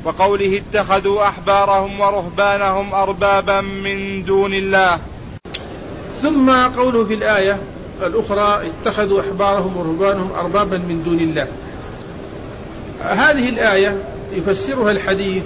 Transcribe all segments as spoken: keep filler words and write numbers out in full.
وقوله اتخذوا أحبارهم ورهبانهم أربابا من دون الله. ثم قوله في الآية الأخرى اتخذوا أحبارهم ورهبانهم أربابا من دون الله. هذه الآية يفسرها الحديث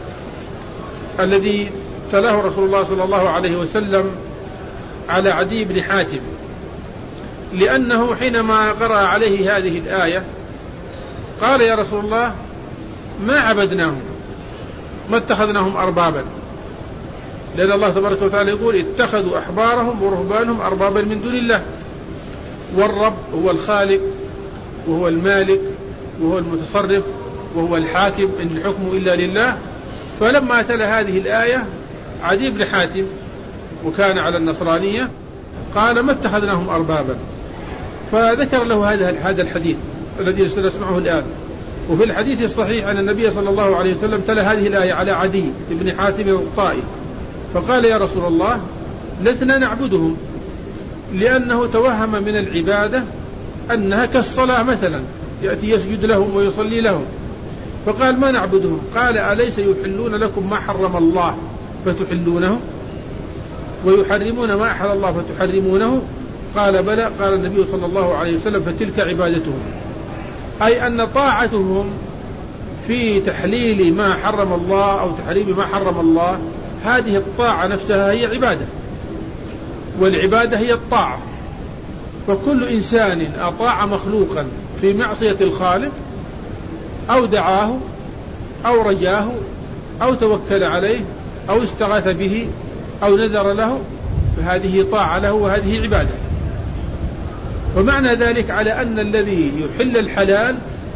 الذي تلاه رسول الله صلى الله عليه وسلم على عدي بن حاتم، لأنه حينما قرأ عليه هذه الآية قال يا رسول الله ما عبدناهم ما اتخذناهم أربابا، لأن الله تبارك وتعالى يقول اتخذوا أحبارهم ورهبانهم أربابا من دون الله، والرب هو الخالق وهو المالك وهو المتصرف وهو الحاكم، إن الحكم إلا لله. فلما تلا هذه الآية عدي بن حاتم وكان على النصرانية قال ما اتخذناهم أربابا، فذكر له هذا الحديث الذي نسمعه الآن. وفي الحديث الصحيح أن النبي صلى الله عليه وسلم تلا هذه الآية على عدي بن حاتم الطائي فقال يا رسول الله لسنا نعبدهم، لأنه توهم من العبادة أنها كالصلاة مثلا، يأتي يسجد لهم ويصلي لهم، فقال ما نعبدهم. قال أليس يحلون لكم ما حرم الله فتحلونه ويحرمون ما أحل الله فتحرمونه؟ قال بلى. قال النبي صلى الله عليه وسلم فتلك عبادتهم، أي أن طاعتهم في تحليل ما حرم الله أو تحريم ما حرم الله هذه الطاعة نفسها هي عبادة، والعبادة هي الطاعة. فكل إنسان أطاع مخلوقا في معصية الخالق أو دعاه أو رجاه أو توكل عليه أو استغاث به أو نذر له فهذه طاعة له وهذه عبادة. ومعنى ذلك على أن الذي يحل الحلال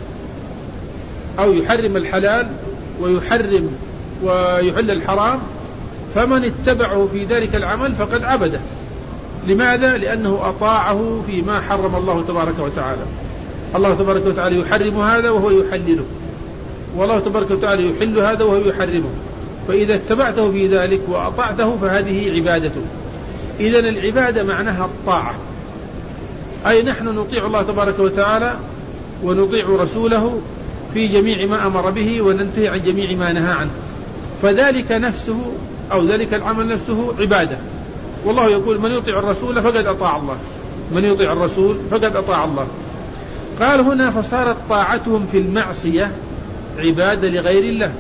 أو يحرم الحلال ويحرم ويحل الحرام فمن اتبعه في ذلك العمل فقد عبده. لماذا؟ لأنه أطاعه فيما حرم الله تبارك وتعالى. الله تبارك وتعالى يحرم هذا وهو يحلله، والله تبارك وتعالى يحل هذا وهو يحرمه، فإذا اتبعته في ذلك وأطعته فهذه عبادته. إذن العبادة معناها الطاعة، أي نحن نطيع الله تبارك وتعالى ونطيع رسوله في جميع ما أمر به وننتهي عن جميع ما نهى عنه، فذلك نفسه أو ذلك العمل نفسه عبادة. والله يقول من يطيع الرسول فقد أطاع الله، من يطيع الرسول فقد أطاع الله. قال هنا فصارت طاعتهم في المعصية عبادة لغير الله،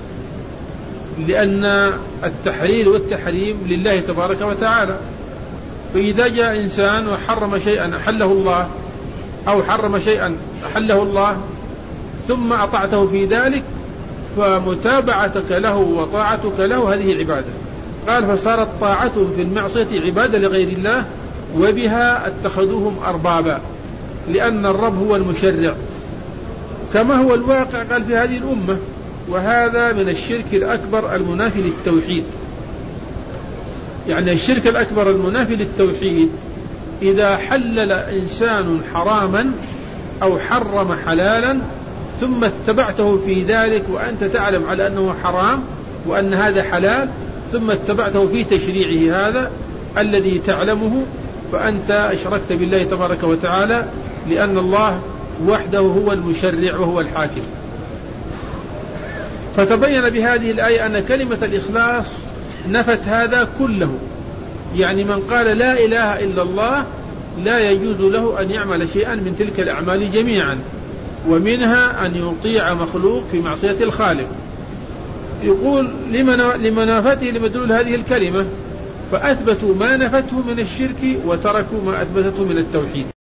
لأن التحليل والتحريم لله تبارك وتعالى. فإذا جاء إنسان وحرم شيئا أحله الله أو حرم شيئا أحله الله ثم أطعته في ذلك فمتابعتك له وطاعتك له هذه عبادة. قال فصارت طاعتهم في المعصية عبادة لغير الله وبها اتخذوهم أربابا، لأن الرب هو المشرع كما هو الواقع قال في هذه الأمة. وهذا من الشرك الأكبر المنافي للتوحيد. يعني الشرك الأكبر المنافي للتوحيد إذا حلل إنسان حراما أو حرم حلالا ثم اتبعته في ذلك وأنت تعلم على أنه حرام وأن هذا حلال، ثم اتبعته في تشريعه هذا الذي تعلمه، فأنت أشركت بالله تبارك وتعالى، لأن الله وحده هو المشرع وهو الحاكم. فتبين بهذه الآية أن كلمة الإخلاص نفت هذا كله. يعني من قال لا إله إلا الله لا يجوز له أن يعمل شيئا من تلك الأعمال جميعا، ومنها أن يطيع مخلوق في معصية الخالق. يقول لمنافته لمدلول هذه الكلمة، فأثبتوا ما نفته من الشرك وتركوا ما أثبتته من التوحيد.